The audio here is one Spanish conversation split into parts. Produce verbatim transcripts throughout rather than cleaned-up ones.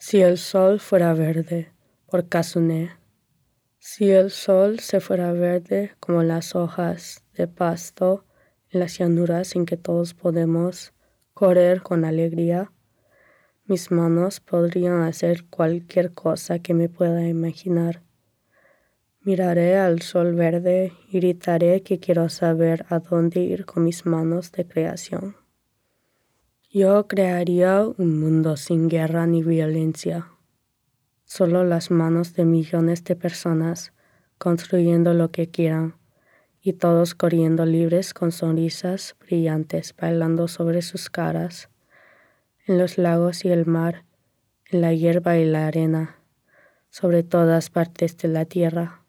Si el sol fuera verde, por Kazune. Si el sol se fuera verde como las hojas de pasto en las llanuras en que todos podemos correr con alegría, mis manos podrían hacer cualquier cosa que me pueda imaginar. Miraré al sol verde y gritaré que quiero saber a dónde ir con mis manos de creación. Yo crearía un mundo sin guerra ni violencia. Solo las manos de millones de personas construyendo lo que quieran y todos corriendo libres con sonrisas brillantes bailando sobre sus caras, en los lagos y el mar, en la hierba y la arena, sobre todas partes de la tierra.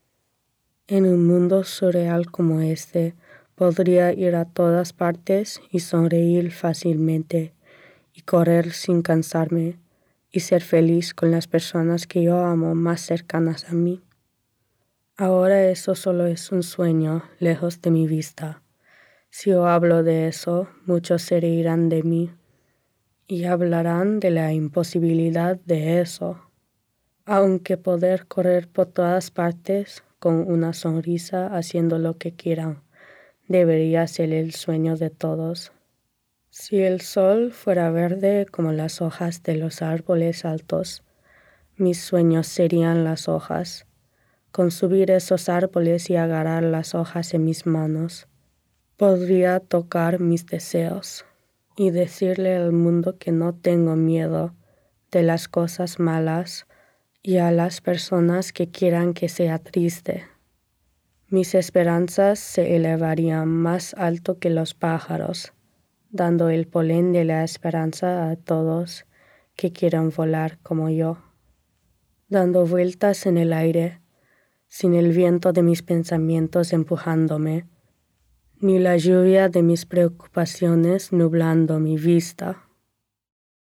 En un mundo surreal como este, podría ir a todas partes y sonreír fácilmente y correr sin cansarme y ser feliz con las personas que yo amo más cercanas a mí. Ahora eso solo es un sueño lejos de mi vista. Si yo hablo de eso, muchos se reirán de mí y hablarán de la imposibilidad de eso. Aunque poder correr por todas partes con una sonrisa haciendo lo que quieran debería ser el sueño de todos. Si el sol fuera verde como las hojas de los árboles altos, mis sueños serían las hojas, con subir esos árboles y agarrar las hojas en mis manos. Podría tocar mis deseos y decirle al mundo que no tengo miedo de las cosas malas y a las personas que quieran que sea triste. Mis esperanzas se elevarían más alto que los pájaros, dando el polen de la esperanza a todos que quieran volar como yo, dando vueltas en el aire, sin el viento de mis pensamientos empujándome, ni la lluvia de mis preocupaciones nublando mi vista.